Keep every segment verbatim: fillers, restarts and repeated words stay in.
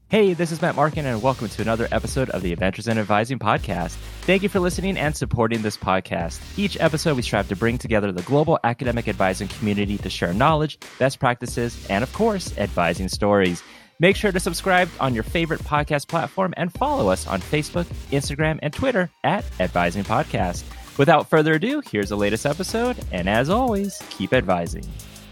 Hey, this is Matt Markin, and welcome to another episode of the Adventures in Advising podcast. Thank you for listening and supporting this podcast. Each episode, we strive to bring together the global academic advising community to share knowledge, best practices, and of course, advising stories. Make sure to subscribe on your favorite podcast platform and follow us on Facebook, Instagram, and Twitter at Advising Podcast. Without further ado, here's the latest episode, and as always, keep advising.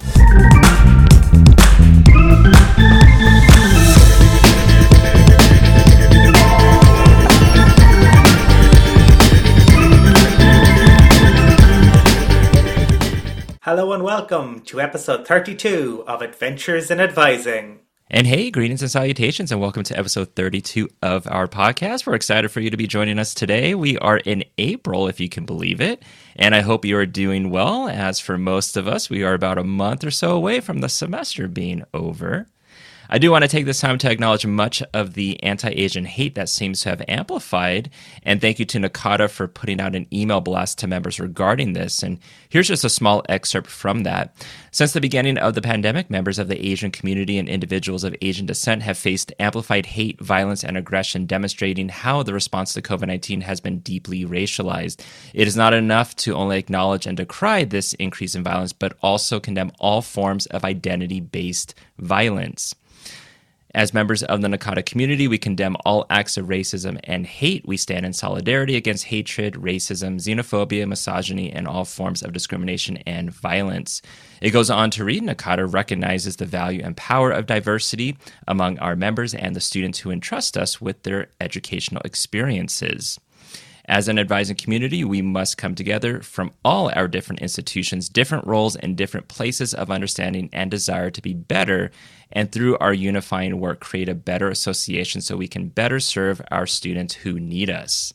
Hello and welcome to episode thirty-two of Adventures in Advising. And hey, greetings and salutations, and welcome to episode thirty-two of our podcast. We're excited for you to be joining us today. We are in April, if you can believe it, and I hope you are doing well. As for most of us, we are about a month or so away from the semester being over. I do want to take this time to acknowledge much of the anti-Asian hate that seems to have amplified, and thank you to NACADA for putting out an email blast to members regarding this. And here's just a small excerpt from that. Since the beginning of the pandemic, members of the Asian community and individuals of Asian descent have faced amplified hate, violence, and aggression, demonstrating how the response to COVID nineteen has been deeply racialized. It is not enough to only acknowledge and decry this increase in violence, but also condemn all forms of identity-based violence. As members of the NACADA community, we condemn all acts of racism and hate. We stand in solidarity against hatred, racism, xenophobia, misogyny, and all forms of discrimination and violence. It goes on to read, NACADA recognizes the value and power of diversity among our members and the students who entrust us with their educational experiences. As an advising community, we must come together from all our different institutions, different roles, and different places of understanding and desire to be better, and through our unifying work, create a better association so we can better serve our students who need us.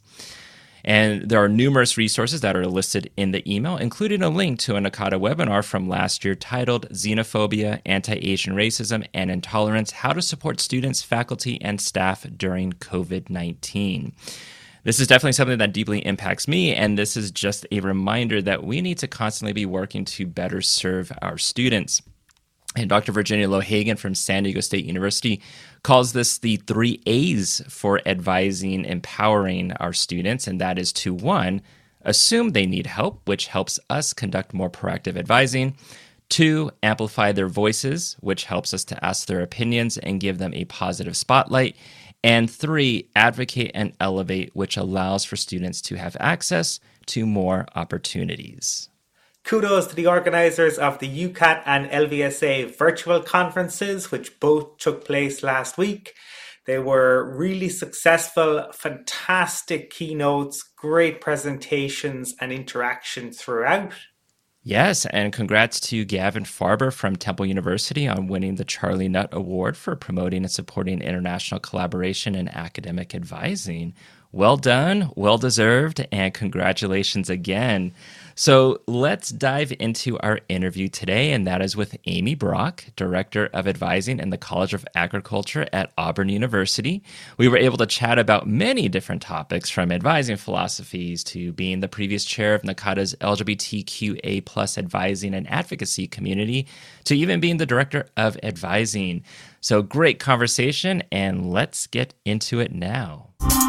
And there are numerous resources that are listed in the email, including a link to a NACADA webinar from last year titled Xenophobia, Anti-Asian Racism, and Intolerance, How to Support Students, Faculty, and Staff During COVID nineteen. This is definitely something that deeply impacts me, and this is just a reminder that we need to constantly be working to better serve our students. And Doctor Virginia Lohagan from San Diego State University calls this the three A's for advising, empowering our students, and that is to, one, assume they need help, which helps us conduct more proactive advising. Two, amplify their voices, which helps us to ask their opinions and give them a positive spotlight. And three, advocate and elevate, which allows for students to have access to more opportunities. Kudos to the organisers of the U C A T and L V S A virtual conferences, which both took place last week. They were really successful, fantastic keynotes, great presentations and interaction throughout. Yes, and congrats to Gavin Farber from Temple University on winning the Charlie Nutt Award for promoting and supporting international collaboration in academic advising. Well done, well deserved, and congratulations again. So let's dive into our interview today, and that is with Amy Brock, Director of Advising in the College of Agriculture at Auburn University. We were able to chat about many different topics, from advising philosophies to being the previous chair of NACADA's L G B T Q A plus advising and advocacy community, to even being the Director of Advising. So great conversation, and let's get into it now.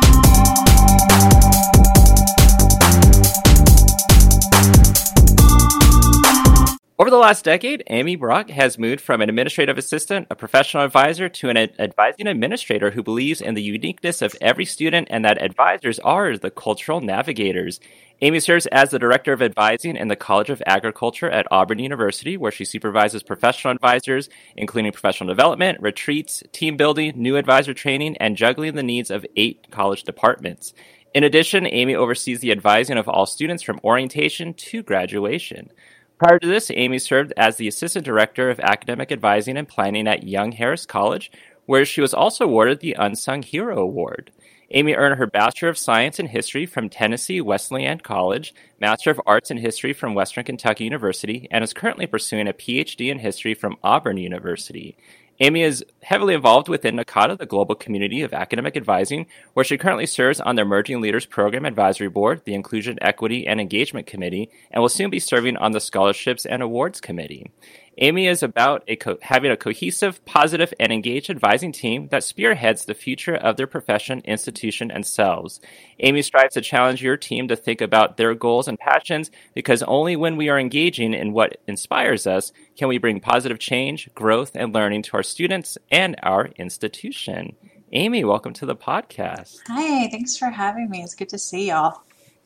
Over the last decade, Amy Brock has moved from an administrative assistant, a professional advisor, to an ad- advising administrator who believes in the uniqueness of every student and that advisors are the cultural navigators. Amy serves as the Director of Advising in the College of Agriculture at Auburn University, where she supervises professional advisors, including professional development, retreats, team building, new advisor training, and juggling the needs of eight college departments. In addition, Amy oversees the advising of all students from orientation to graduation. Prior to this, Amy served as the Assistant Director of Academic Advising and Planning at Young Harris College, where she was also awarded the Unsung Hero Award. Amy earned her Bachelor of Science in History from Tennessee Wesleyan College, Master of Arts in History from Western Kentucky University, and is currently pursuing a P H D in History from Auburn University. Amy is heavily involved within NACADA, the global community of academic advising, where she currently serves on the Emerging Leaders Program Advisory Board, the Inclusion, Equity, and Engagement Committee, and will soon be serving on the Scholarships and Awards Committee. Amy is about a co- having a cohesive, positive, and engaged advising team that spearheads the future of their profession, institution, and selves. Amy strives to challenge your team to think about their goals and passions, because only when we are engaging in what inspires us can we bring positive change, growth, and learning to our students and our institution. Amy, welcome to the podcast. Hi, thanks for having me. It's good to see y'all.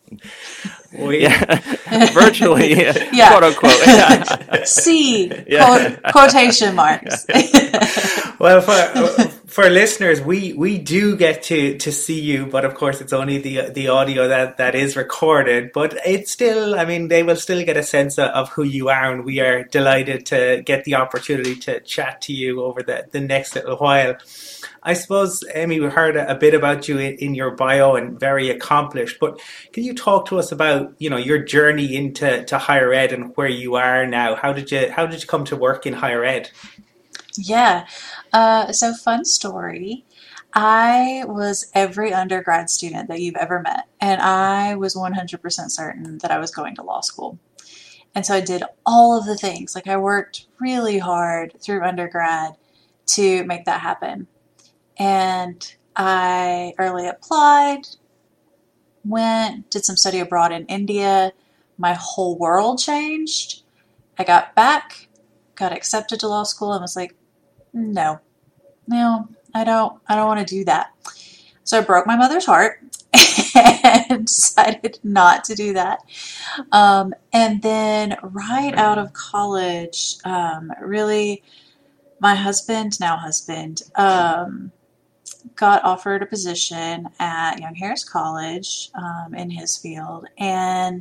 We, Yeah, virtually, Yeah. quote unquote. See, Yeah. quote, quotation marks. well, for for listeners, we, we do get to, to see you, but of course it's only the the audio that, that is recorded. But it's still, I mean, they will still get a sense of, of who you are, and we are delighted to get the opportunity to chat to you over the, the next little while. I suppose, Amy, we heard a, a bit about you in, in your bio and very accomplished, but can you talk to us about, you know, your journey into to higher ed and where you are now? How did you how did you come to work in higher ed? Yeah. Uh, so fun story. I was every undergrad student that you've ever met, and I was one hundred percent certain that I was going to law school. And so I did all of the things. Like, I worked really hard through undergrad to make that happen. And I early applied, went, did some study abroad in India. My whole world changed. I got back, got accepted to law school, and was like, no, no, I don't, I don't want to do that. So I broke my mother's heart and decided not to do that. Um, and then right out of college, um, really, my husband, now husband, um, got offered a position at Young Harris College um, in his field, and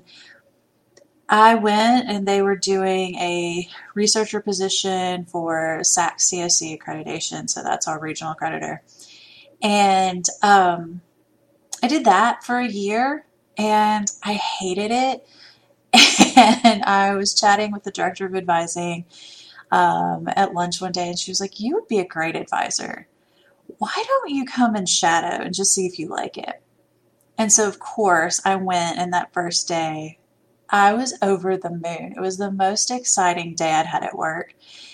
I went, and they were doing a researcher position for S A C C O C accreditation, so that's our regional accreditor. And um, I did that for a year, and I hated it. And I was chatting with the director of advising um, at lunch one day, and she was like, "You would be a great advisor. Why don't you come and shadow and just see if you like it?" And so, of course, I went, and that first day, I was over the moon. It was the most exciting day I'd had at work.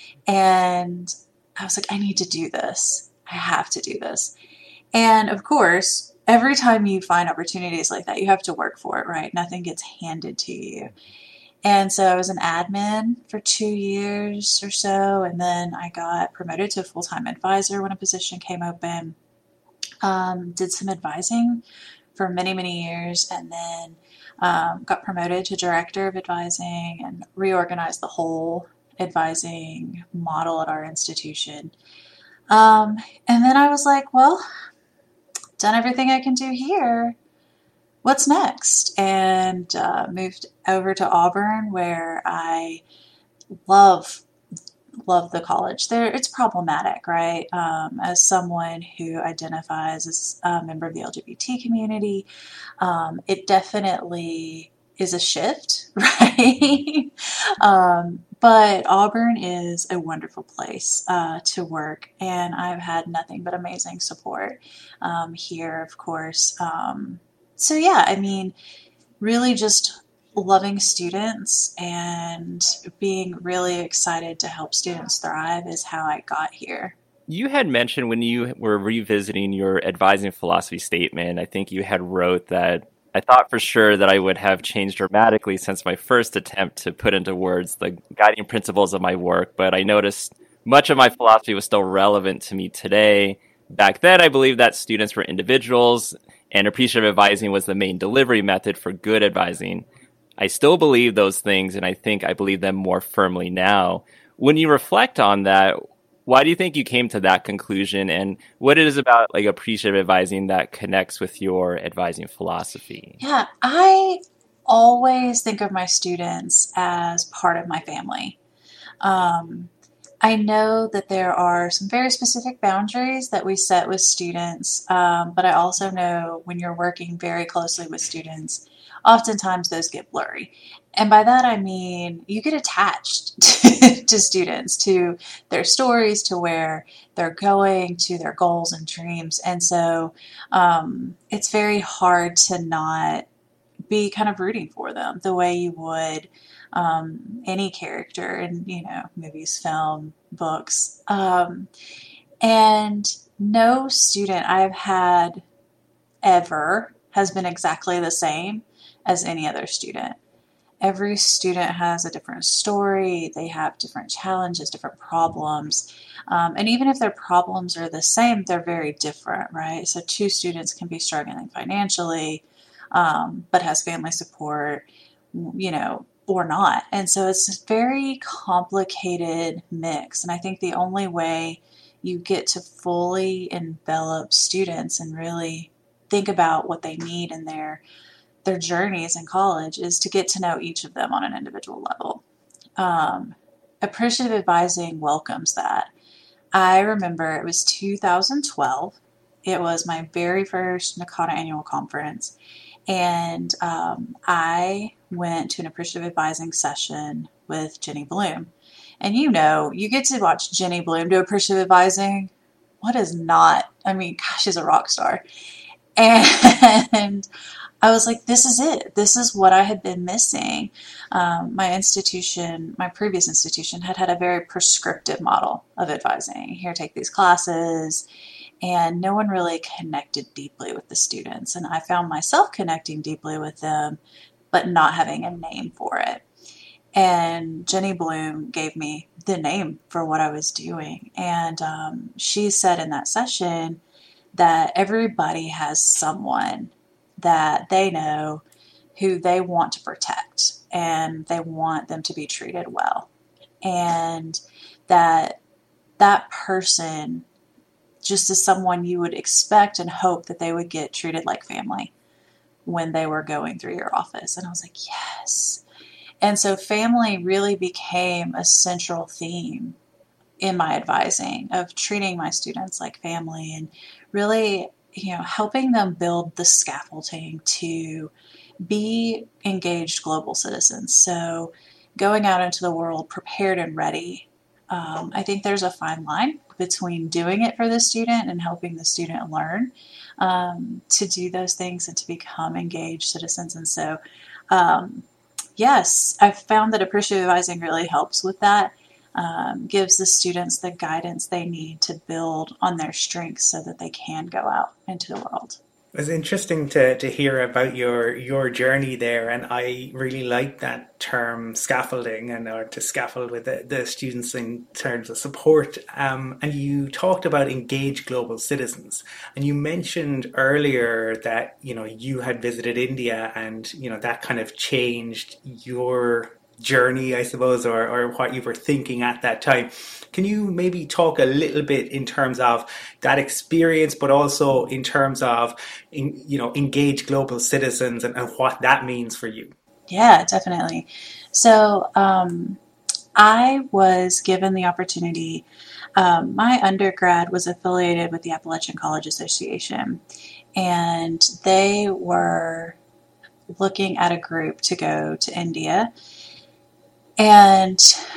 And I was like, I need to do this. I have to do this. And of course, every time you find opportunities like that, you have to work for it, right? Nothing gets handed to you. And so I was an admin for two years or so, and then I got promoted to a full-time advisor when a position came open. Um, did some advising for many, many years, and then um, got promoted to director of advising and reorganized the whole advising model at our institution. Um, and then I was like, well, done everything I can do here. What's next? And uh, moved over to Auburn, where I love love the college. There, it's problematic, right? Um, as someone who identifies as a member of the L G B T community, um, it definitely is a shift, right? um, but Auburn is a wonderful place uh, to work, and I've had nothing but amazing support um, here, of course. Um, So yeah, I mean, really just loving students and being really excited to help students thrive is how I got here. You had mentioned when you were revisiting your advising philosophy statement, I think you had wrote that I thought for sure that I would have changed dramatically since my first attempt to put into words the guiding principles of my work, but I noticed much of my philosophy was still relevant to me today. Back then, I believed that students were individuals, and appreciative advising was the main delivery method for good advising. I still believe those things, and I think I believe them more firmly now. When you reflect on that, why do you think you came to that conclusion, and what it is about like appreciative advising that connects with your advising philosophy? Yeah, I always think of my students as part of my family. Um, I know that there are some very specific boundaries that we set with students, um, but I also know when you're working very closely with students, oftentimes those get blurry. And by that, I mean, you get attached to, to students, to their stories, to where they're going, to their goals and dreams. And so um, it's very hard to not be kind of rooting for them the way you would um, any character in, you know, movies, film, books. Um, and no student I've had ever has been exactly the same as any other student. Every student has a different story. They have different challenges, different problems. Um, and even if their problems are the same, they're very different, right? So two students can be struggling financially, um, but has family support, you know, or not. And so it's a very complicated mix. And I think the only way you get to fully envelop students and really think about what they need in their their journeys in college is to get to know each of them on an individual level. Um, appreciative advising welcomes that. I remember it was two thousand twelve. It was my very first NACADA annual conference. And um, I went to an appreciative advising session with Jenny Bloom. And you know, you get to watch Jenny Bloom do appreciative advising. What is not? I mean, gosh, she's a rock star. And I was like, this is it. This is what I had been missing. Um, my institution, my previous institution, had had a very prescriptive model of advising. Here, take these classes. And no one really connected deeply with the students. And I found myself connecting deeply with them, but not having a name for it. And Jenny Bloom gave me the name for what I was doing. And um, she said in that session that everybody has someone that they know who they want to protect, and they want them to be treated well. And that that person just is someone you would expect and hope that they would get treated like family when they were going through your office. And I was like, yes. And so family really became a central theme in my advising, of treating my students like family and really, you know, helping them build the scaffolding to be engaged global citizens. So going out into the world prepared and ready. Um, I think there's a fine line between doing it for the student and helping the student learn um, to do those things and to become engaged citizens. And so, um, yes, I've found that appreciative advising really helps with that. Um, gives the students the guidance they need to build on their strengths so that they can go out into the world. It was interesting to, to hear about your your journey there, and I really like that term scaffolding, and or to scaffold with the, the students in terms of support. Um, and you talked about engaged global citizens, and you mentioned earlier that you know you had visited India, and you know that kind of changed your journey, I suppose, or, or what you were thinking at that time. Can you maybe talk a little bit in terms of that experience, but also in terms of, in, you know, engage global citizens and, and what that means for you? Yeah, definitely. So um, I was given the opportunity. Um, my undergrad was affiliated with the Appalachian College Association, and they were looking at a group to go to India. And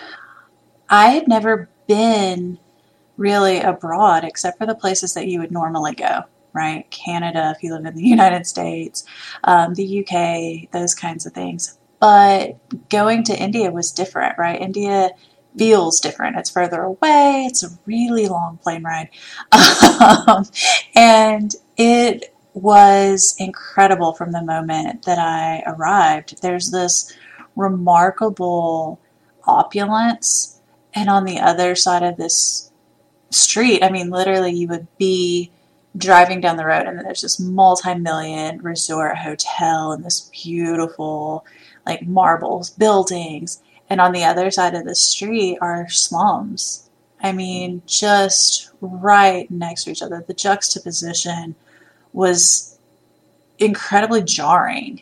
I had never been really abroad except for the places that you would normally go, right? Canada, if you live in the United States, um, the U K, those kinds of things. But going to India was different, right? India feels different. It's further away. It's a really long plane ride. um, and it was incredible from the moment that I arrived. There's this remarkable opulence, and on the other side of this street, I mean, literally you would be driving down the road and then there's this multi-million resort hotel and this beautiful like marble buildings, and on the other side of the street are slums. I mean, just right next to each other. The juxtaposition was incredibly jarring.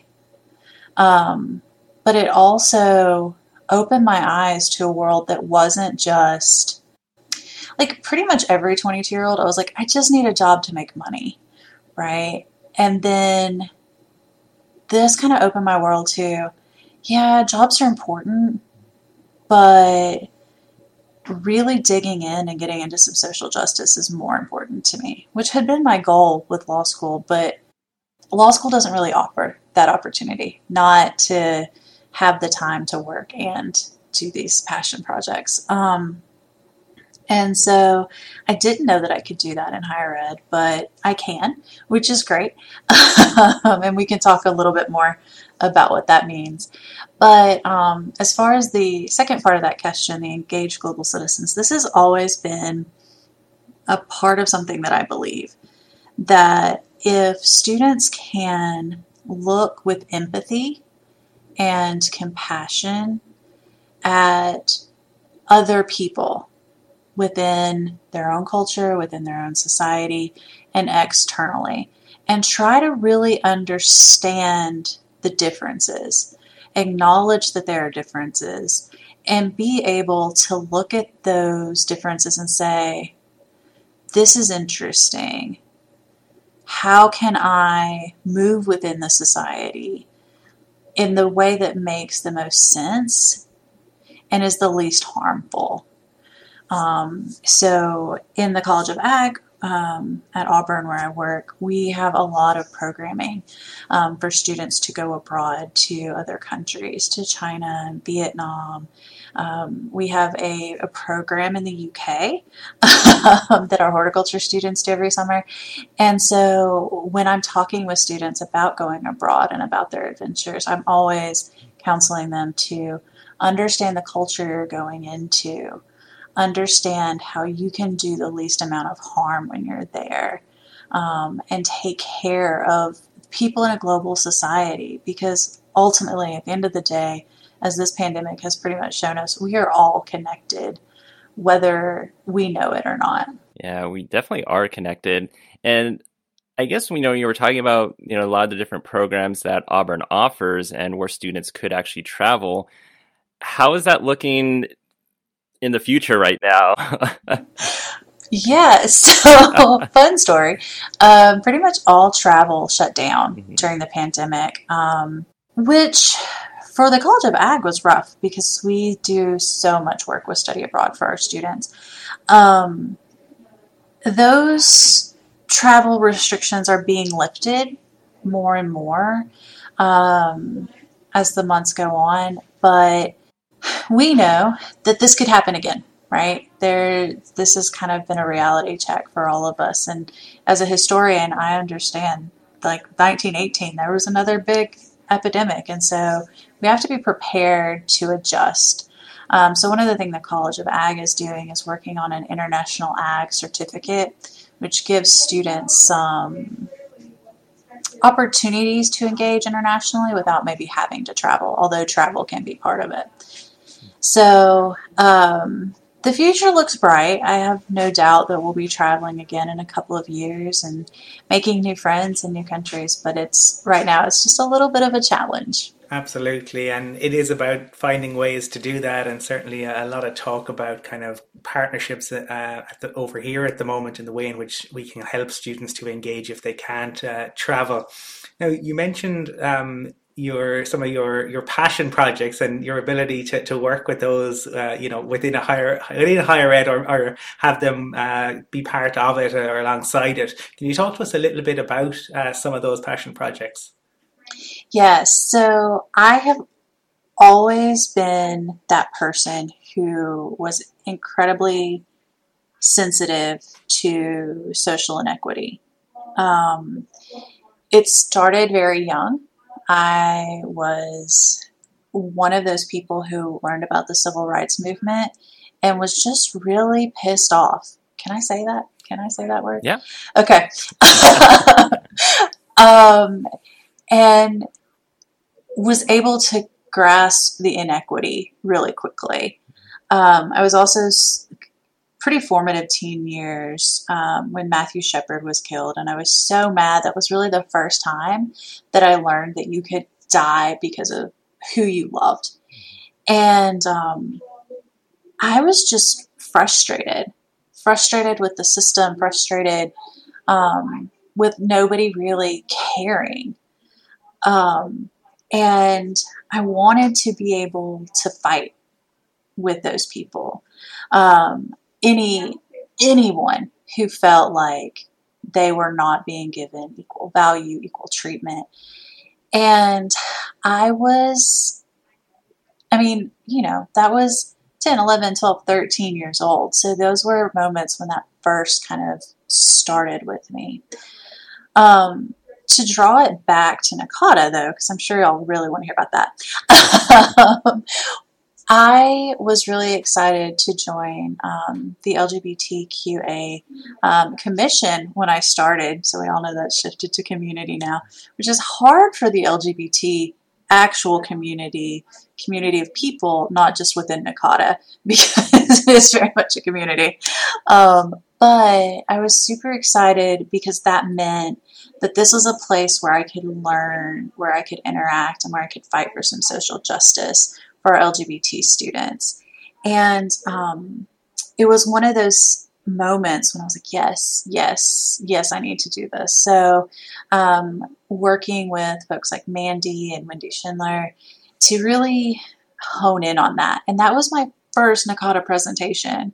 Um, But it also opened my eyes to a world that wasn't just, like pretty much every twenty-two-year-old, I was like, I just need a job to make money, right? And then this kind of opened my world to, yeah, jobs are important, but really digging in and getting into some social justice is more important to me, which had been my goal with law school, but law school doesn't really offer that opportunity, not to have the time to work and do these passion projects. Um, and so I didn't know that I could do that in higher ed, but I can, which is great. um, and we can talk a little bit more about what that means. But um, as far as the second part of that question, the engaged global citizens, this has always been a part of something that I believe, that if students can look with empathy and compassion at other people within their own culture, within their own society, and externally, and try to really understand the differences, acknowledge that there are differences, and be able to look at those differences and say, this is interesting. How can I move within the society in the way that makes the most sense and is the least harmful? Um, so in the College of Ag um, at Auburn, where I work, we have a lot of programming um, for students to go abroad to other countries, to China and Vietnam. Um, we have a, a program in the U K that our horticulture students do every summer. And so when I'm talking with students about going abroad and about their adventures, I'm always counseling them to understand the culture you're going into, understand how you can do the least amount of harm when you're there, um, and take care of people in a global society, because ultimately, at the end of the day, as this pandemic has pretty much shown us, we are all connected, whether we know it or not. Yeah, we definitely are connected. And I guess, you know, you were talking about, you know, a lot of the different programs that Auburn offers and where students could actually travel. How is that looking in the future right now? Yeah, so fun story. Um, pretty much all travel shut down Mhm. during the pandemic, um, which for the College of Ag was rough because we do so much work with study abroad for our students. Um, those travel restrictions are being lifted more and more um, as the months go on, but we know that this could happen again, right? There, this has kind of been a reality check for all of us. And as a historian, I understand, like nineteen eighteen, there was another big epidemic. And so we have to be prepared to adjust. Um, so one of the things the College of Ag is doing is working on an International Ag certificate, which gives students some opportunities to engage internationally without maybe having to travel, although travel can be part of it. So um, the future looks bright. I have no doubt that we'll be traveling again in a couple of years and making new friends in new countries. But it's right now, it's just a little bit of a challenge. Absolutely. And it is about finding ways to do that. And certainly a, a lot of talk about kind of partnerships uh, at the, over here at the moment in the way in which we can help students to engage if they can't uh, travel. Now, you mentioned um, your some of your your passion projects and your ability to, to work with those uh, you know within a higher within a higher ed, or, or have them uh, be part of it or alongside it. Can you talk to us a little bit about uh, some of those passion projects? Yes, so I have always been that person who was incredibly sensitive to social inequity. Um, it started very young. I was one of those people who learned about the civil rights movement and was just really pissed off. Can I say that? Can I say that word? Yeah. Okay. um, and was able to grasp the inequity really quickly. Um, I was also pretty formative teen years um, when Matthew Shepard was killed, and I was so mad. That was really the first time that I learned that you could die because of who you loved. And um, I was just frustrated, frustrated with the system, frustrated um, with nobody really caring. Um, and I wanted to be able to fight with those people. Um, any anyone who felt like they were not being given equal value, equal treatment. And I was I mean, you know, that was ten, eleven, twelve, thirteen years old. So those were moments when that first kind of started with me. Um, to draw it back to NACADA, though, because I'm sure y'all really want to hear about that. um, I was really excited to join um, the L G B T Q A um, commission when I started. So we all know that's shifted to community now, which is hard for the L G B T actual community, community of people, not just within NACADA, because it's very much a community. Um, but I was super excited because that meant that this was a place where I could learn, where I could interact, and where I could fight for some social justice for our L G B T students. And um, it was one of those moments when I was like, yes, yes, yes, I need to do this. So um, working with folks like Mandy and Wendy Schindler to really hone in on that. And that was my first NACADA presentation.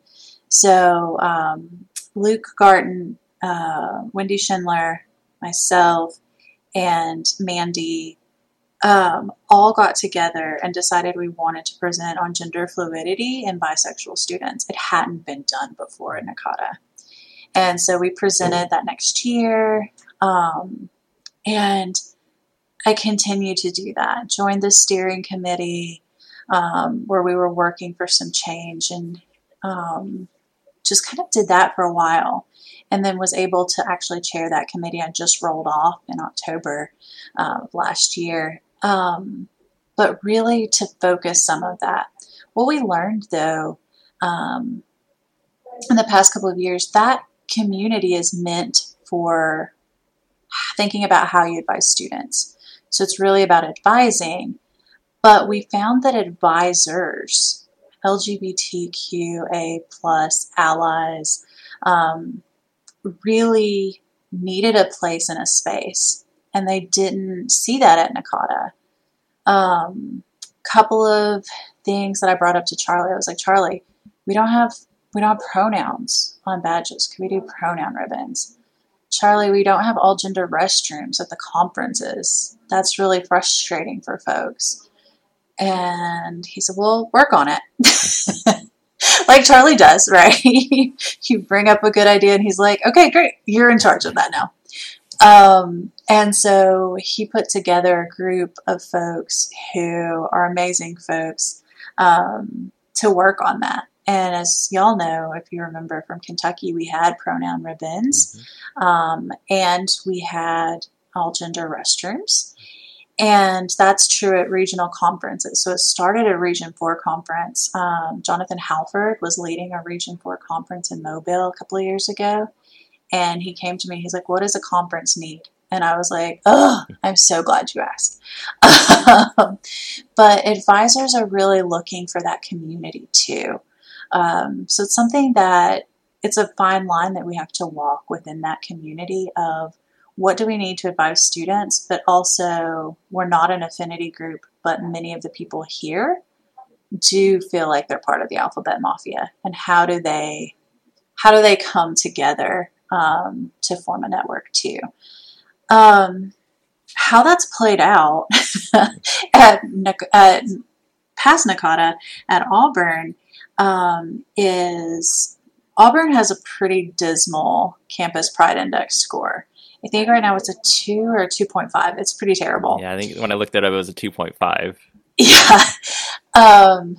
So um, Luke Garton, uh, Wendy Schindler, myself, and Mandy Um, all got together and decided we wanted to present on gender fluidity in bisexual students. It hadn't been done before in NACADA. And so we presented that next year. Um, and I continued to do that. Joined the steering committee um, where we were working for some change, and um, just kind of did that for a while. And then was able to actually chair that committee. I just rolled off in October uh, of last year. Um, but really to focus some of that. What we learned, though, um, in the past couple of years, that community is meant for thinking about how you advise students. So it's really about advising, but we found that advisors, L G B T Q A plus allies, um, really needed a place and a space. And they didn't see that at NACADA. Um, couple of things that I brought up to Charlie. I was like, Charlie, we don't have we don't have pronouns on badges. Can we do pronoun ribbons? Charlie, we don't have all gender restrooms at the conferences. That's really frustrating for folks. And he said, well, work on it. Like Charlie does, right? You bring up a good idea and he's like, okay, great. You're in charge of that now. Um, and so he put together a group of folks who are amazing folks um, to work on that. And as y'all know, if you remember from Kentucky, we had pronoun ribbons mm-hmm. um, and we had all gender restrooms. And that's true at regional conferences. So it started at Region four conference. Um, Jonathan Halford was leading a Region four conference in Mobile a couple of years ago. And he came to me, he's like, what does a conference need? And I was like, oh, I'm so glad you asked. um, but advisors are really looking for that community too. Um, so it's something that it's a fine line that we have to walk within that community of what do we need to advise students, but also we're not an affinity group, but many of the people here do feel like they're part of the alphabet mafia. And how do they, how do they come together Um, to form a network too. Um, how that's played out at, at past NACADA at Auburn um, is Auburn has a pretty dismal Campus Pride Index score. I think right now it's a two or a two point five. It's pretty terrible. Yeah, I think when I looked at it, it was a two point five. Yeah. Um,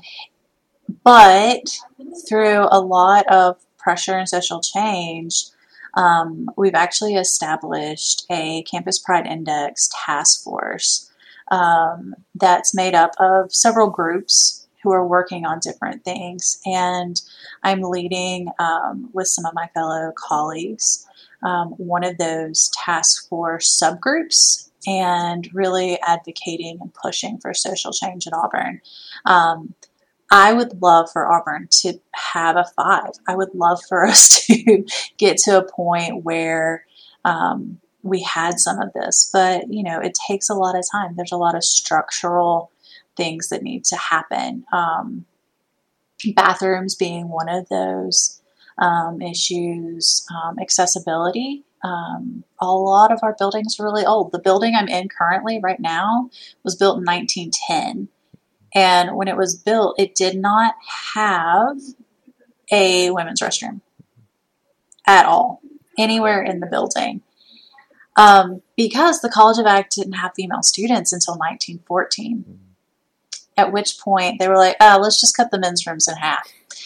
but through a lot of pressure and social change, Um, we've actually established a Campus Pride Index task force um, that's made up of several groups who are working on different things. And I'm leading um, with some of my fellow colleagues um, one of those task force subgroups and really advocating and pushing for social change at Auburn. Um, I would love for Auburn to have a five. I would love for us to get to a point where um, we had some of this. But, you know, it takes a lot of time. There's a lot of structural things that need to happen. Um, bathrooms being one of those um, issues. Um, accessibility. Um, a lot of our buildings are really old. The building I'm in currently right now was built in nineteen ten. And when it was built, it did not have a women's restroom at all, anywhere in the building. Um, because the College of Ag didn't have female students until nineteen fourteen. At which point they were like, oh, let's just cut the men's rooms in half.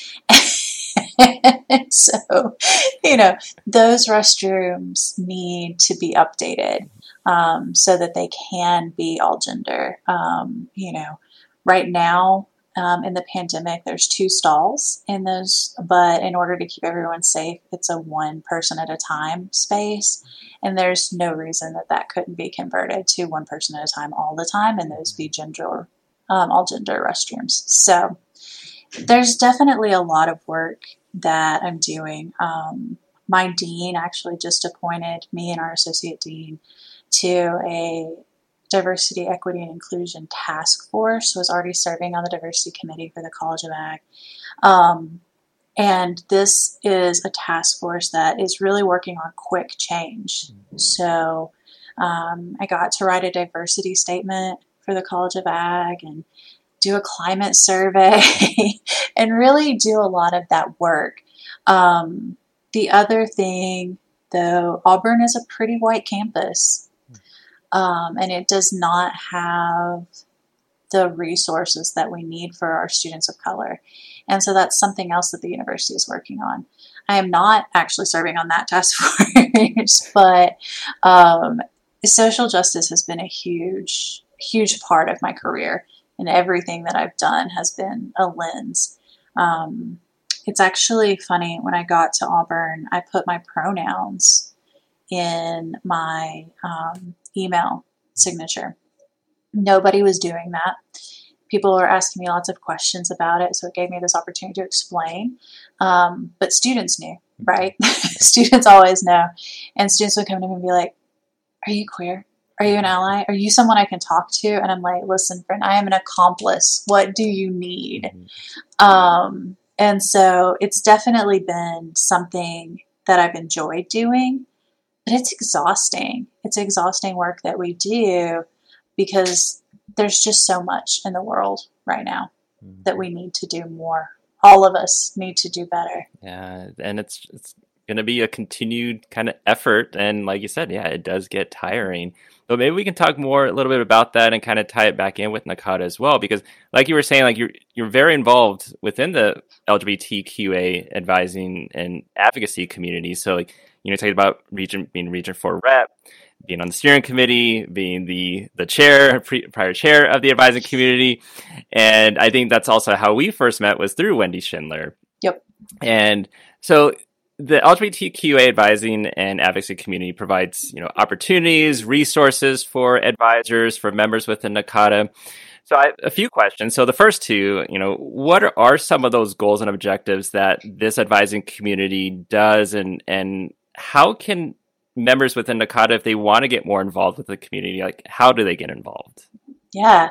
So, you know, those restrooms need to be updated um, so that they can be all gender. Um, you know, right now um, in the pandemic, there's two stalls in those, but in order to keep everyone safe, it's a one person at a time space. And there's no reason that that couldn't be converted to one person at a time all the time, and those be gender, um, all gender restrooms. So there's definitely a lot of work that I'm doing. Um, my dean actually just appointed me and our associate dean to a diversity, equity, and inclusion task force. Was already serving on the diversity committee for the College of Ag. Um, and this is a task force that is really working on quick change. So um, I got to write a diversity statement for the College of Ag and do a climate survey and really do a lot of that work. Um, the other thing, though, Auburn is a pretty white campus, um, and it does not have the resources that we need for our students of color. And so that's something else that the university is working on. I am not actually serving on that task force, but um, social justice has been a huge, huge part of my career. And everything that I've done has been a lens. Um, it's actually funny, when I got to Auburn, I put my pronouns in my um, email signature. Nobody was doing that. People were asking me lots of questions about it, so it gave me this opportunity to explain. Um, but students knew, right? Students always know. And students would come to me and be like, are you queer? Are you an ally? Are you someone I can talk to? And I'm like, listen, friend, I am an accomplice. What do you need? Mm-hmm. Um, and so it's definitely been something that I've enjoyed doing, but it's exhausting. It's exhausting work that we do because there's just so much in the world right now mm-hmm. that we need to do more. All of us need to do better. Yeah, and it's it's going to be a continued kind of effort. And like you said, yeah, it does get tiring. But maybe we can talk more a little bit about that and kind of tie it back in with NACADA as well, because like you were saying, like you're you're very involved within the L G B T Q A advising and advocacy community. So like, you know, talking about region being region four rep, being on the steering committee, being the the chair, pre, prior chair of the advising community. And I think that's also how we first met, was through Wendy Schindler. Yep. And so the L G B T Q A advising and advocacy community provides, you know, opportunities, resources for advisors, for members within NACADA. So I have a few questions. So the first two, you know, what are, are some of those goals and objectives that this advising community does, and and how can members within NACADA, if they want to get more involved with the community, like how do they get involved? Yeah.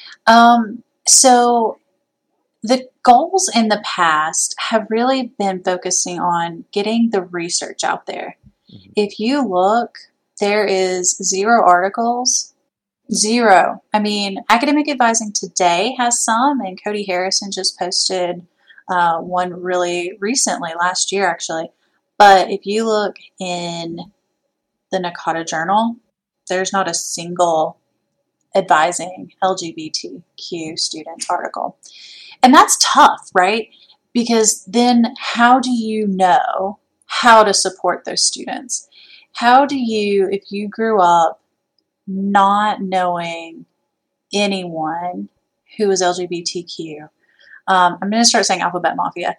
Um, so the goals in the past have really been focusing on getting the research out there. Mm-hmm. If you look, there is zero articles, zero. I mean, Academic Advising Today has some, and Cody Harrison just posted uh, one really recently, last year actually. But if you look in the NACADA Journal, there's not a single advising L G B T Q students article. And that's tough, right? Because then how do you know how to support those students? How do you, if you grew up not knowing anyone who is L G B T Q, um, I'm going to start saying Alphabet Mafia,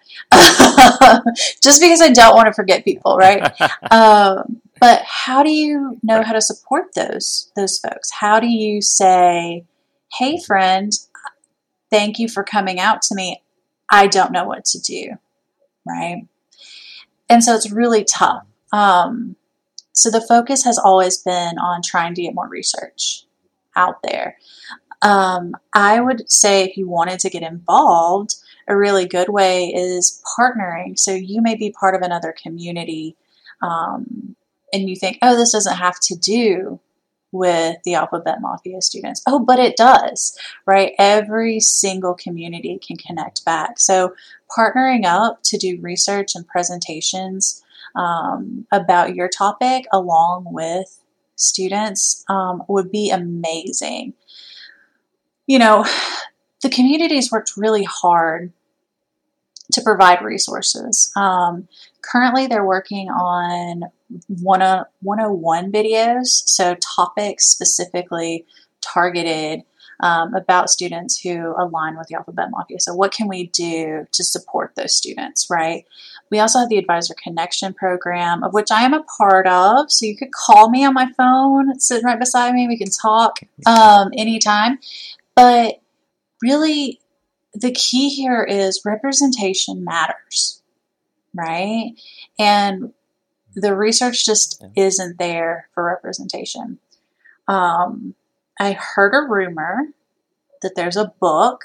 just because I don't want to forget people, right? um, but how do you know how to support those those folks? How do you say, hey, friend, thank you for coming out to me. I don't know what to do, right? And so it's really tough. Um, so the focus has always been on trying to get more research out there. Um, I would say if you wanted to get involved, a really good way is partnering. So you may be part of another community, um, and you think, oh, this doesn't have to do with the Alphabet Mafia students. Oh, but it does, right? Every single community can connect back. So partnering up to do research and presentations um, about your topic along with students um, would be amazing. You know, the communities worked really hard to provide resources. Um, currently, they're working on one oh one videos, so topics specifically targeted um, about students who align with the Alphabet Mafia. So what can we do to support those students, right? We also have the Advisor Connection program, of which I am a part of. So you could call me on my phone. It's sitting right beside me. We can talk um, anytime. But really, the key here is representation matters, right? And the research just yeah. isn't there for representation. Um, I heard a rumor that there's a book,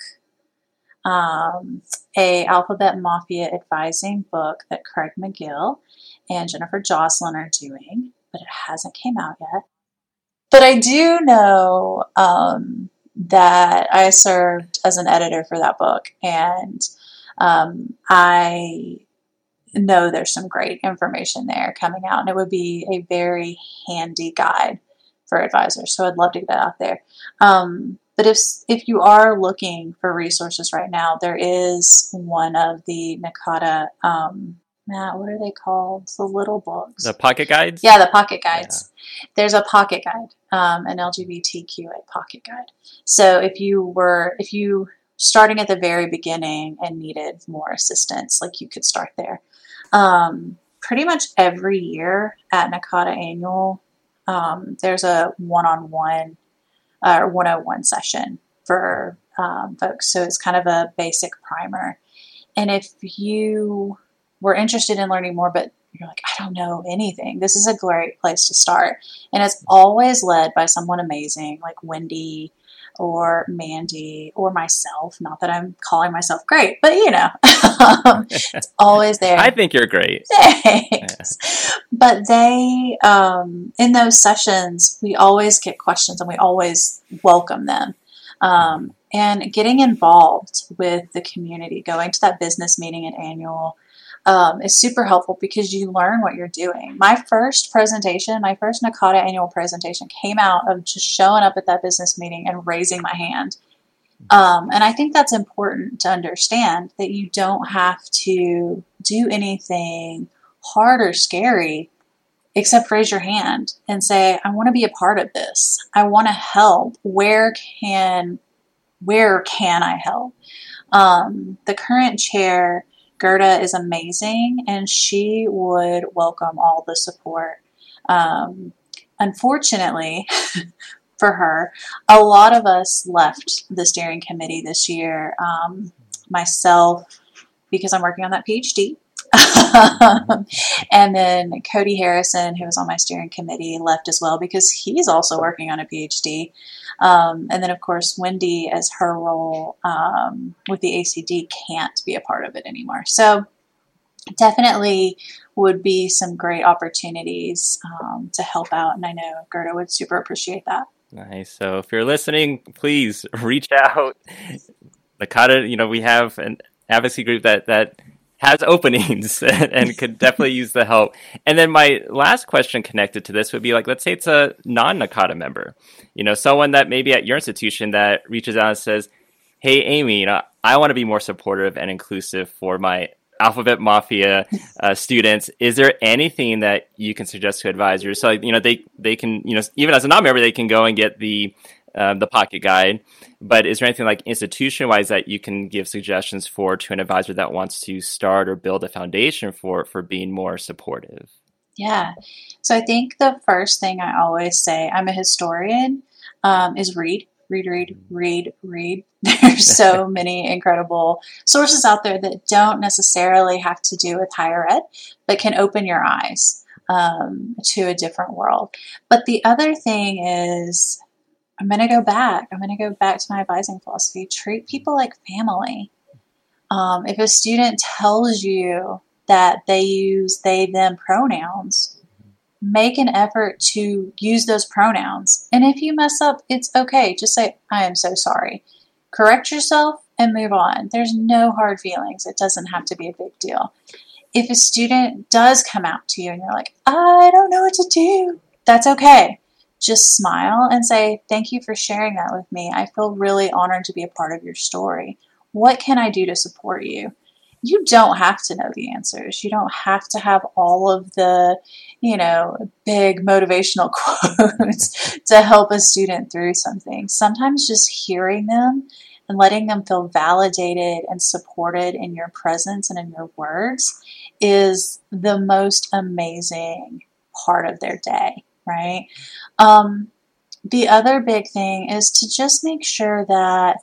um, a Alphabet Mafia advising book that Craig McGill and Jennifer Jocelyn are doing, but it hasn't came out yet. But I do know um, that I served as an editor for that book, and um, I know there's some great information there coming out, and it would be a very handy guide for advisors. So I'd love to get that out there. Um, but if if you are looking for resources right now, there is one of the NACADA, um, Matt, what are they called? The little books. The pocket guides? Yeah, the pocket guides. Yeah. There's a pocket guide, um, an L G B T Q A pocket guide. So if you were, if you starting at the very beginning and needed more assistance, like you could start there. Um, pretty much every year at NACADA Annual, um, there's a one-on-one or uh, one oh one session for um, folks. So it's kind of a basic primer. And if you were interested in learning more, but you're like, I don't know anything, this is a great place to start. And it's always led by someone amazing like Wendy or Mandy or myself. Not that I'm calling myself great, but you know, it's always there. I think you're great. Thanks. Yeah. But they, um, in those sessions, we always get questions and we always welcome them. Um, and getting involved with the community, going to that business meeting at Annual, Um, is super helpful because you learn what you're doing. My first presentation, my first NACADA Annual presentation came out of just showing up at that business meeting and raising my hand. Um, and I think that's important to understand, that you don't have to do anything hard or scary except raise your hand and say, I want to be a part of this. I want to help. Where can, where can I help? Um, the current chair, Gerda, is amazing, and she would welcome all the support. Um, unfortunately for her, a lot of us left the steering committee this year. Um, myself, because I'm working on that PhD. And then Cody Harrison, who was on my steering committee, left as well because he's also working on a PhD. Um, and then, of course, Wendy, as her role um, with the A C D, can't be a part of it anymore. So definitely would be some great opportunities um, to help out. And I know Gerda would super appreciate that. Nice. So if you're listening, please reach out. NACADA, you know, we have an advocacy group that, that has openings and, and could definitely use the help. And then my last question connected to this would be like, let's say it's a non-NACADA member, you know, someone that maybe at your institution that reaches out and says, hey, Amy, you know, I want to be more supportive and inclusive for my Alphabet Mafia uh, students. Is there anything that you can suggest to advisors? So, like, you know, they, they can, you know, even as a non-member, they can go and get the Um, the pocket guide, but is there anything like institution-wise that you can give suggestions for to an advisor that wants to start or build a foundation for for being more supportive? Yeah. So I think the first thing I always say, I'm a historian, um, is read, read, read, read, read. There's so many incredible sources out there that don't necessarily have to do with higher ed, but can open your eyes um, to a different world. But the other thing is, I'm going to go back. I'm going to go back to my advising philosophy. Treat people like family. Um, if a student tells you that they use they, them pronouns, make an effort to use those pronouns. And if you mess up, it's okay. Just say, I am so sorry. Correct yourself and move on. There's no hard feelings. It doesn't have to be a big deal. If a student does come out to you and you're like, I don't know what to do, that's okay. Just smile and say, thank you for sharing that with me. I feel really honored to be a part of your story. What can I do to support you? You don't have to know the answers. You don't have to have all of the, you know, big motivational quotes to help a student through something. Sometimes just hearing them and letting them feel validated and supported in your presence and in your words is the most amazing part of their day, right? Um, the other big thing is to just make sure that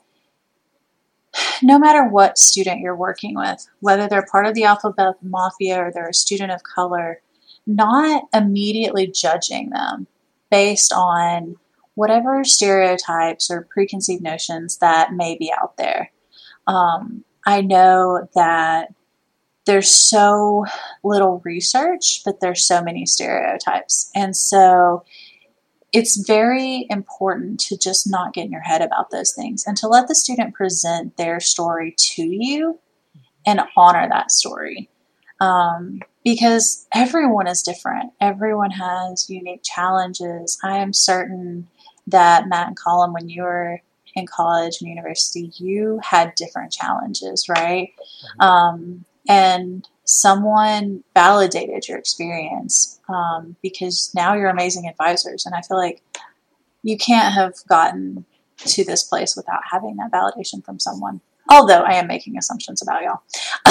no matter what student you're working with, whether they're part of the Alphabet Mafia or they're a student of color, not immediately judging them based on whatever stereotypes or preconceived notions that may be out there. Um, I know that there's so little research, but there's so many stereotypes. And so it's very important to just not get in your head about those things and to let the student present their story to you and honor that story. Um, because everyone is different. Everyone has unique challenges. I am certain that Matt and Colin, when you were in college and university, you had different challenges, right? Mm-hmm. Um, and someone validated your experience um, because now you're amazing advisors. And I feel like you can't have gotten to this place without having that validation from someone. Although I am making assumptions about y'all.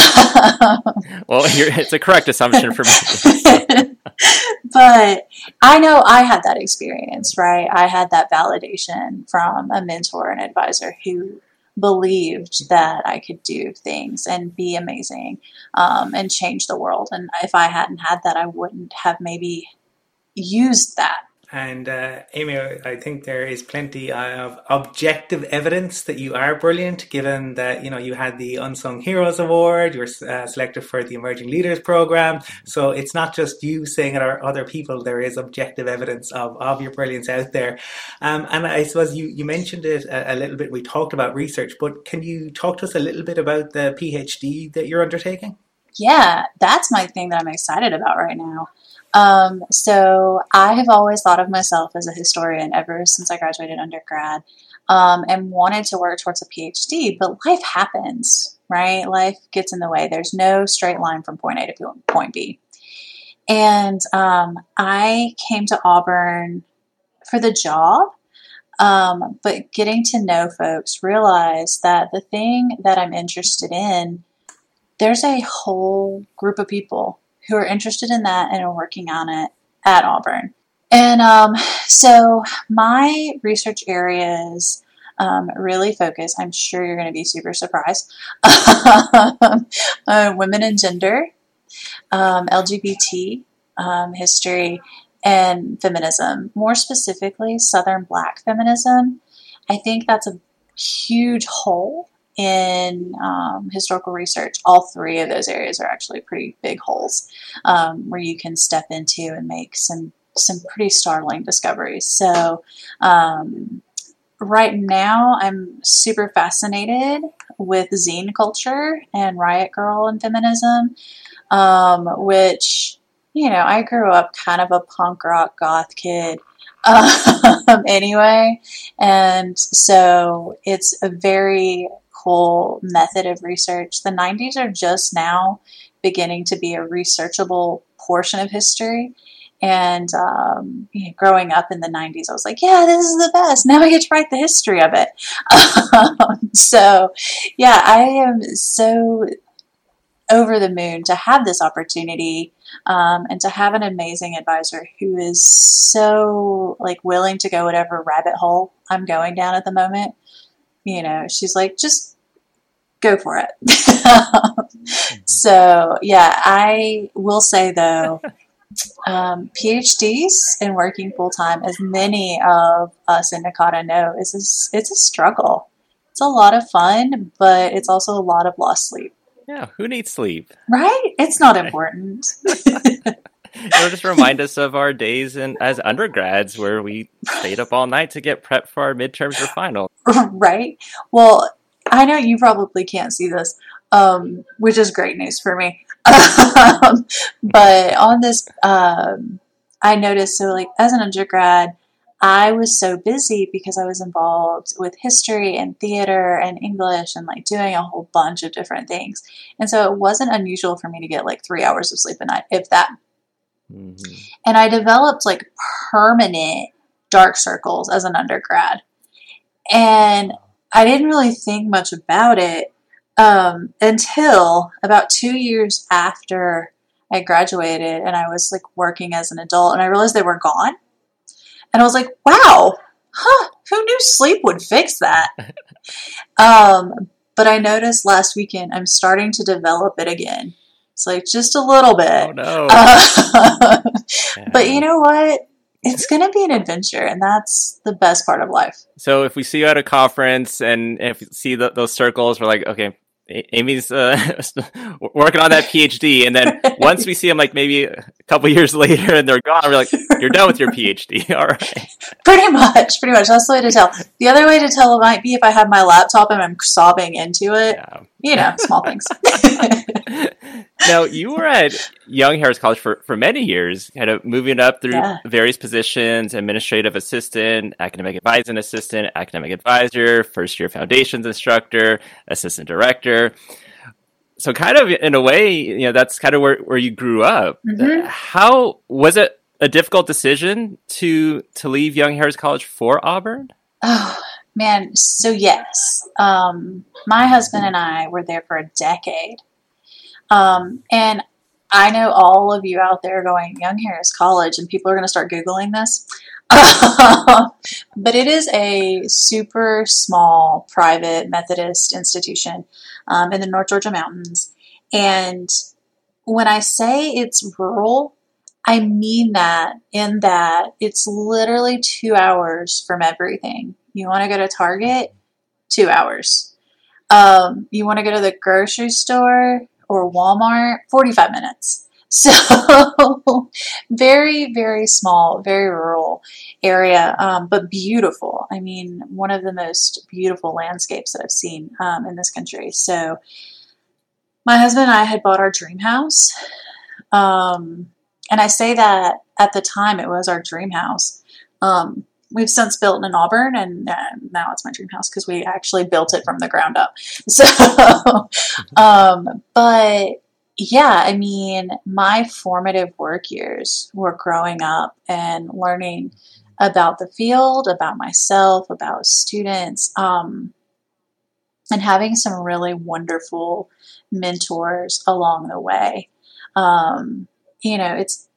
Well, you're, it's a correct assumption for me. But I know I had that experience, right? I had that validation from a mentor and advisor who believed that I could do things and be amazing um, and change the world. And if I hadn't had that, I wouldn't have maybe used that. And uh, Amy, I think there is plenty of objective evidence that you are brilliant, given that, you know, you had the Unsung Heroes Award, you were uh, selected for the Emerging Leaders Program. So it's not just you saying it or other people, there is objective evidence of, of your brilliance out there. Um, and I suppose you, you mentioned it a, a little bit, we talked about research, but can you talk to us a little bit about the PhD that you're undertaking? Yeah, that's my thing that I'm excited about right now. Um, so I have always thought of myself as a historian ever since I graduated undergrad, um, and wanted to work towards a PhD, but life happens, right? Life gets in the way. There's no straight line from point A to point B. And, um, I came to Auburn for the job. Um, but getting to know folks, realize that the thing that I'm interested in, there's a whole group of people who are interested in that and are working on it at Auburn. And um, so my research areas um, really focus, I'm sure you're going to be super surprised, uh, women and gender, um, L G B T um, history, and feminism. More specifically, Southern Black feminism. I think that's a huge hole in um, historical research. All three of those areas are actually pretty big holes um, where you can step into and make some some pretty startling discoveries. So um, right now I'm super fascinated with zine culture and Riot Grrrl and feminism, um, which, you know, I grew up kind of a punk rock goth kid um, anyway. And so it's a very cool method of research. The nineties are just now beginning to be a researchable portion of history. And um, you know, growing up in the nineties, I was like, yeah, this is the best. Now I get to write the history of it. um, so, yeah, I am so over the moon to have this opportunity um, and to have an amazing advisor who is so like willing to go whatever rabbit hole I'm going down at the moment. You know, she's like, just go for it. So, yeah, I will say, though, um, PhDs and working full-time, as many of us in Nakata know, is a, it's a struggle. It's a lot of fun, but it's also a lot of lost sleep. Yeah, who needs sleep? Right? It's not important. It'll just remind us of our days in, as undergrads where we stayed up all night to get prepped for our midterms or final. Right? Well, I know you probably can't see this, um, which is great news for me. um, but on this, um, I noticed, so like as an undergrad, I was so busy because I was involved with history and theater and English and like doing a whole bunch of different things. And so it wasn't unusual for me to get like three hours of sleep a night, if that. Mm-hmm. And I developed like permanent dark circles as an undergrad. And I didn't really think much about it um, until about two years after I graduated and I was like working as an adult and I realized they were gone. And I was like, wow, huh, who knew sleep would fix that? um, but I noticed last weekend I'm starting to develop it again. It's like just a little bit. Oh, no. Uh, yeah. But you know what? It's going to be an adventure, and that's the best part of life. So if we see you at a conference and if you see the, those circles, we're like, okay, Amy's uh, working on that PhD. And then once we see them, like maybe a couple years later and they're gone, we're like, you're done with your PhD. All right. Pretty much, pretty much. That's the way to tell. The other way to tell might be if I have my laptop and I'm sobbing into it. Yeah. You know, small things. Now, you were at Young Harris College for, for many years, kind of moving up through yeah. various positions, administrative assistant, academic advising assistant, academic advisor, first year foundations instructor, assistant director. So kind of in a way, you know, that's kind of where, where you grew up. Mm-hmm. How was it a difficult decision to, to leave Young Harris College for Auburn? Oh, man. So yes, um, my husband and I were there for a decade. Um, and I know all of you out there going Young Harris College and people are going to start Googling this. But it is a super small private Methodist institution um, in the North Georgia mountains. And when I say it's rural, I mean that in that it's literally two hours from everything. You want to go to Target? Two hours. Um, you want to go to the grocery store or Walmart? forty-five minutes. So very, very small, very rural area, um, but beautiful. I mean, one of the most beautiful landscapes that I've seen um, in this country. So my husband and I had bought our dream house. Um, and I say that at the time it was our dream house. Um, we've since built in Auburn, and uh, now it's my dream house because we actually built it from the ground up. So, um, but yeah, I mean, my formative work years were growing up and learning about the field, about myself, about students, um, and having some really wonderful mentors along the way. Um, you know, it's,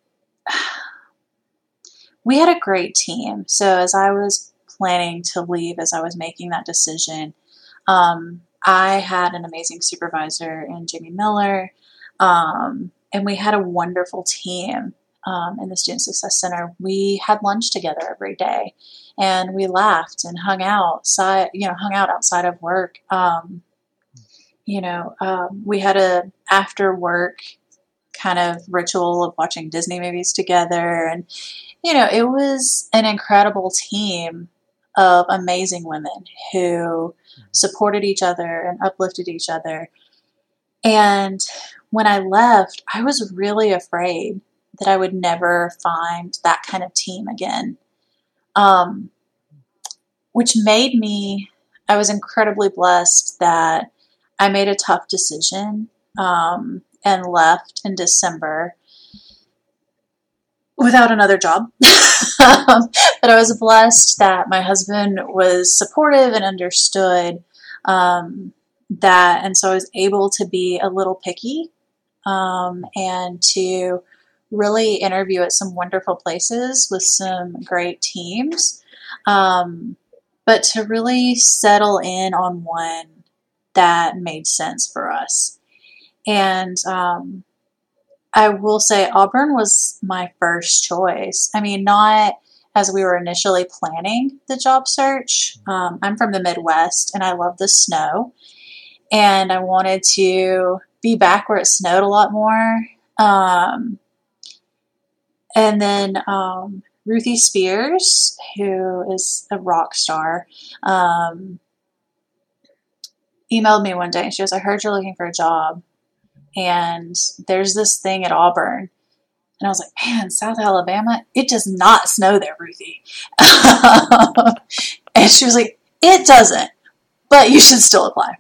we had a great team. So as I was planning to leave, as I was making that decision, um, I had an amazing supervisor in Jamie Miller. Um, and we had a wonderful team, um, in the Student Success Center. We had lunch together every day and we laughed and hung out, side, you know, hung out outside of work. Um, you know, um, we had a after work kind of ritual of watching Disney movies together. And, you know, it was an incredible team of amazing women who supported each other and uplifted each other. And when I left, I was really afraid that I would never find that kind of team again, um, which made me, I was incredibly blessed that I made a tough decision um, and left in December without another job. um, but I was blessed that my husband was supportive and understood um, that. And so I was able to be a little picky um, and to really interview at some wonderful places with some great teams, um, but to really settle in on one that made sense for us. And um, I will say Auburn was my first choice. I mean, not as we were initially planning the job search. Um, I'm from the Midwest and I love the snow. And I wanted to be back where it snowed a lot more. Um, And then um, Ruthie Spears, who is a rock star, um, emailed me one day and she goes, I heard you're looking for a job and there's this thing at Auburn. And I was like, man, South Alabama, it does not snow there, Ruthie. And she was like, it doesn't, but you should still apply.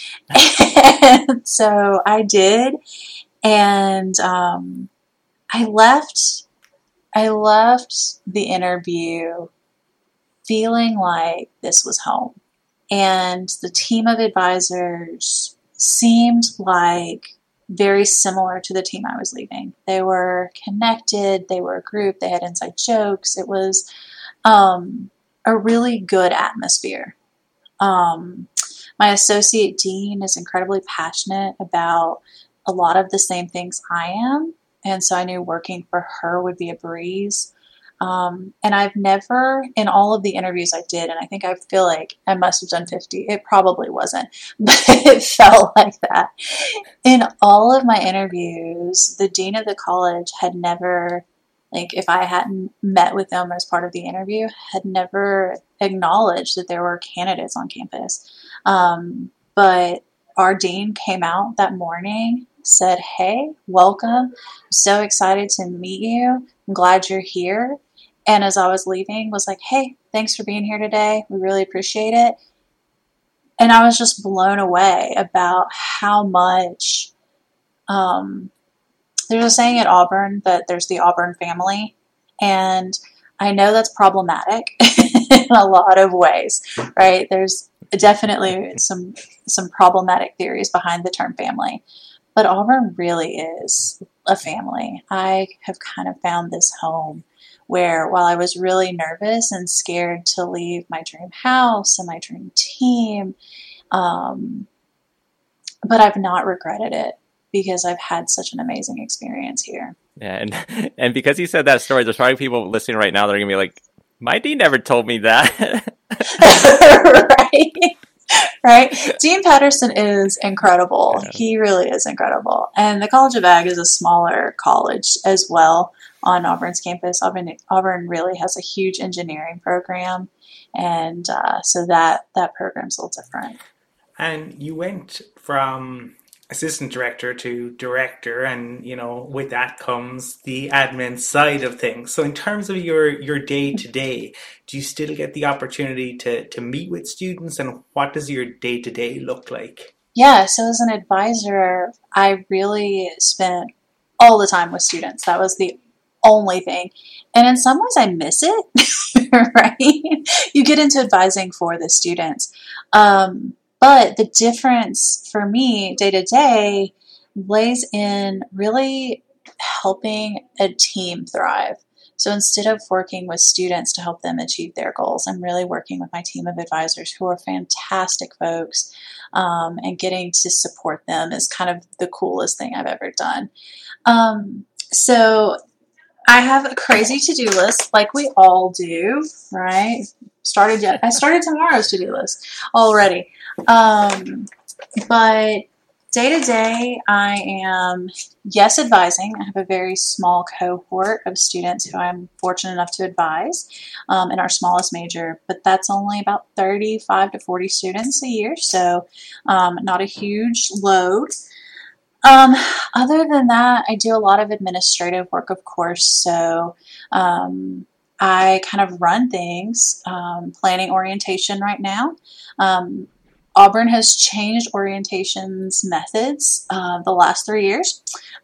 And so I did. And um, I left, I left the interview feeling like this was home. And the team of advisors seemed like very similar to the team I was leaving. They were connected. They were a group. They had inside jokes. It was um, a really good atmosphere. Um, my associate dean is incredibly passionate about a lot of the same things I am. And so I knew working for her would be a breeze. Um, and I've never, in all of the interviews I did, and I think I feel like I must have done fifty, it probably wasn't, but it felt like that. In all of my interviews, the dean of the college had never, like if I hadn't met with them as part of the interview, had never acknowledged that there were candidates on campus. Um, but our dean came out that morning, said, hey, welcome. I'm so excited to meet you. I'm glad you're here. And as I was leaving, was like, hey, thanks for being here today. We really appreciate it. And I was just blown away about how much, um, there's a saying at Auburn that there's the Auburn family. And I know that's problematic in a lot of ways, right? There's definitely some, some problematic theories behind the term family. But Auburn really is a family. I have kind of found this home where while I was really nervous and scared to leave my dream house and my dream team, um, but I've not regretted it because I've had such an amazing experience here. Yeah, and and because you said that story, there's probably people listening right now that are going to be like, my dean never told me that. Right? Right? Dean Patterson is incredible. Yeah. He really is incredible. And the College of Ag is a smaller college as well on Auburn's campus. Auburn, Auburn really has a huge engineering program. And uh, so that, that program's a little different. And you went from assistant director to director, and you know, with that comes the admin side of things. So in terms of your your day to day, do you still get the opportunity to to meet with students, and what does your day to day look like? Yeah, so as an advisor, I really spent all the time with students. That was the only thing. And in some ways I miss it, right? You get into advising for the students. Um, But the difference for me day to day lays in really helping a team thrive. So instead of working with students to help them achieve their goals, I'm really working with my team of advisors who are fantastic folks, um, and getting to support them is kind of the coolest thing I've ever done. Um, so I have a crazy to-do list like we all do, right? Started yet. I started tomorrow's to-do list already. Um, but day to day, I am, yes, advising. I have a very small cohort of students who I'm fortunate enough to advise um, in our smallest major, but that's only about thirty-five to forty students a year, so um, not a huge load. Um, other than that, I do a lot of administrative work, of course, so um, I kind of run things, um, planning orientation right now. Um, Auburn has changed orientation's methods uh, the last three years.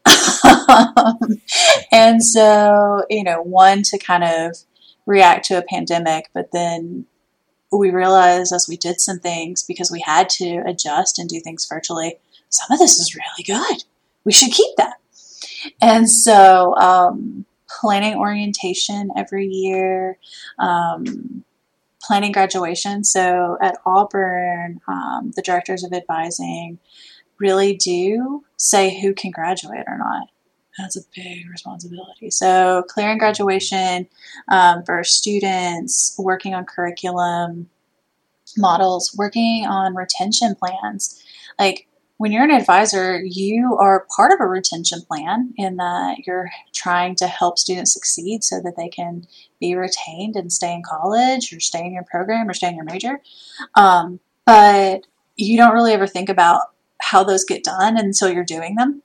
um, and so, you know, one, to kind of react to a pandemic, but then we realized as we did some things, because we had to adjust and do things virtually, some of this is really good. We should keep that. And so um, planning orientation every year, um, planning graduation. So at Auburn, um, the directors of advising really do say who can graduate or not. That's a big responsibility. So clearing graduation um, for students, working on curriculum models, working on retention plans. Like when you're an advisor, you are part of a retention plan in that you're trying to help students succeed so that they can be retained and stay in college or stay in your program or stay in your major. Um, but you don't really ever think about how those get done until you're doing them.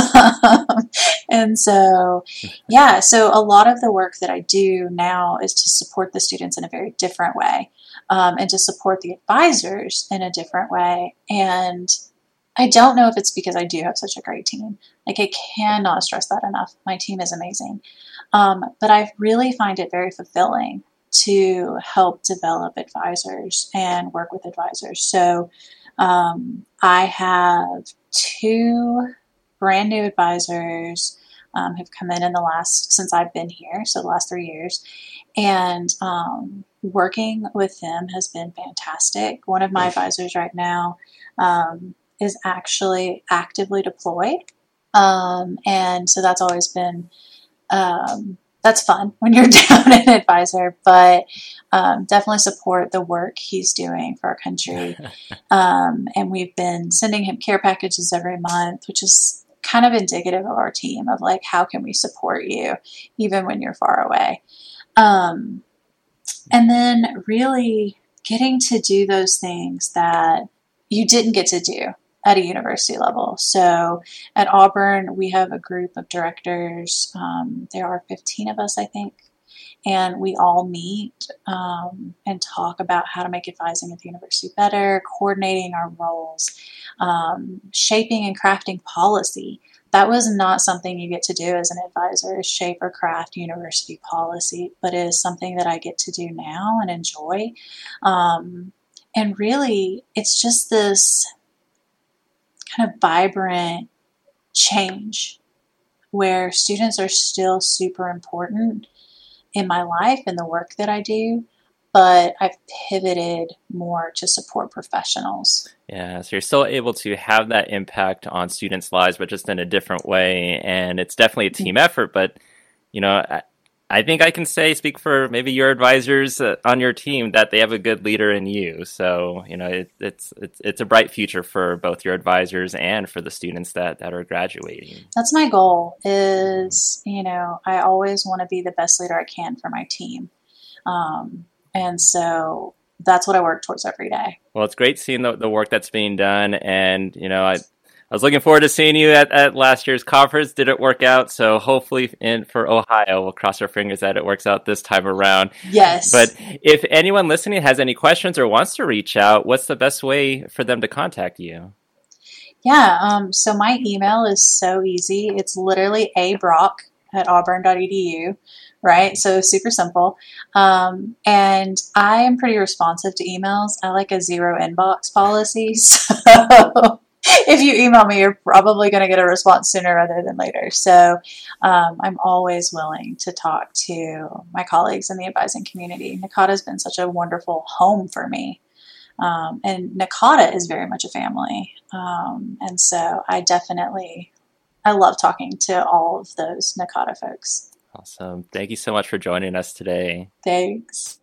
And so, yeah, so a lot of the work that I do now is to support the students in a very different way, um, and to support the advisors in a different way. And I don't know if it's because I do have such a great team. Like, I cannot stress that enough. My team is amazing. Um, but I really find it very fulfilling to help develop advisors and work with advisors. So um, I have two brand new advisors um, who've come in in the last, since I've been here, so the last three years. And um, working with them has been fantastic. One of my advisors right now um, is actually actively deployed. Um, and so that's always been, um, that's fun when you're down an advisor, but um, definitely support the work he's doing for our country. Um, and we've been sending him care packages every month, which is kind of indicative of our team of like, how can we support you even when you're far away? Um, and then really getting to do those things that you didn't get to do at a university level. So at Auburn, we have a group of directors. Um, there are fifteen of us, I think, and we all meet um, and talk about how to make advising at the university better, coordinating our roles, um, shaping and crafting policy. That was not something you get to do as an advisor, is shape or craft university policy, but it is something that I get to do now and enjoy. Um, and really, it's just this kind of vibrant change where students are still super important in my life and the work that I do, but I've pivoted more to support professionals. Yeah, so you're still able to have that impact on students' lives, but just in a different way. And it's definitely a team effort, but, you know, I, I think I can say, speak for maybe your advisors uh, on your team, that they have a good leader in you. So, you know, it, it's it's it's a bright future for both your advisors and for the students that, that are graduating. That's my goal is, you know, I always want to be the best leader I can for my team. Um, and so that's what I work towards every day. Well, it's great seeing the, the work that's being done. And, you know, I I was looking forward to seeing you at, at last year's conference. Didn't work out, so hopefully in for Ohio, we'll cross our fingers that it works out this time around. Yes. But if anyone listening has any questions or wants to reach out, what's the best way for them to contact you? Yeah, um, so my email is so easy. It's literally abrock at auburn dot e d u, right? So super simple. Um, and I am pretty responsive to emails. I like a zero inbox policy, so if you email me, you're probably going to get a response sooner rather than later. So um, I'm always willing to talk to my colleagues in the advising community. NACADA has been such a wonderful home for me. Um, and NACADA is very much a family. Um, and so I definitely, I love talking to all of those NACADA folks. Awesome. Thank you so much for joining us today. Thanks.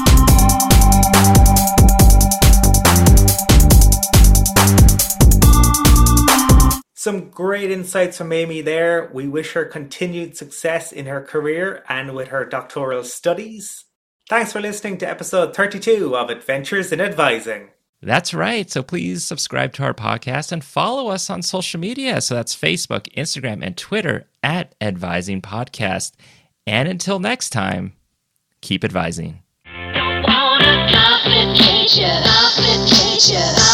Some great insights from Amy there. We wish her continued success in her career and with her doctoral studies. Thanks for listening to episode thirty-two of Adventures in Advising. That's right. So please subscribe to our podcast and follow us on social media. So that's Facebook, Instagram, and Twitter at Advising Podcast. And until next time, keep advising. Don't want a complication, complication.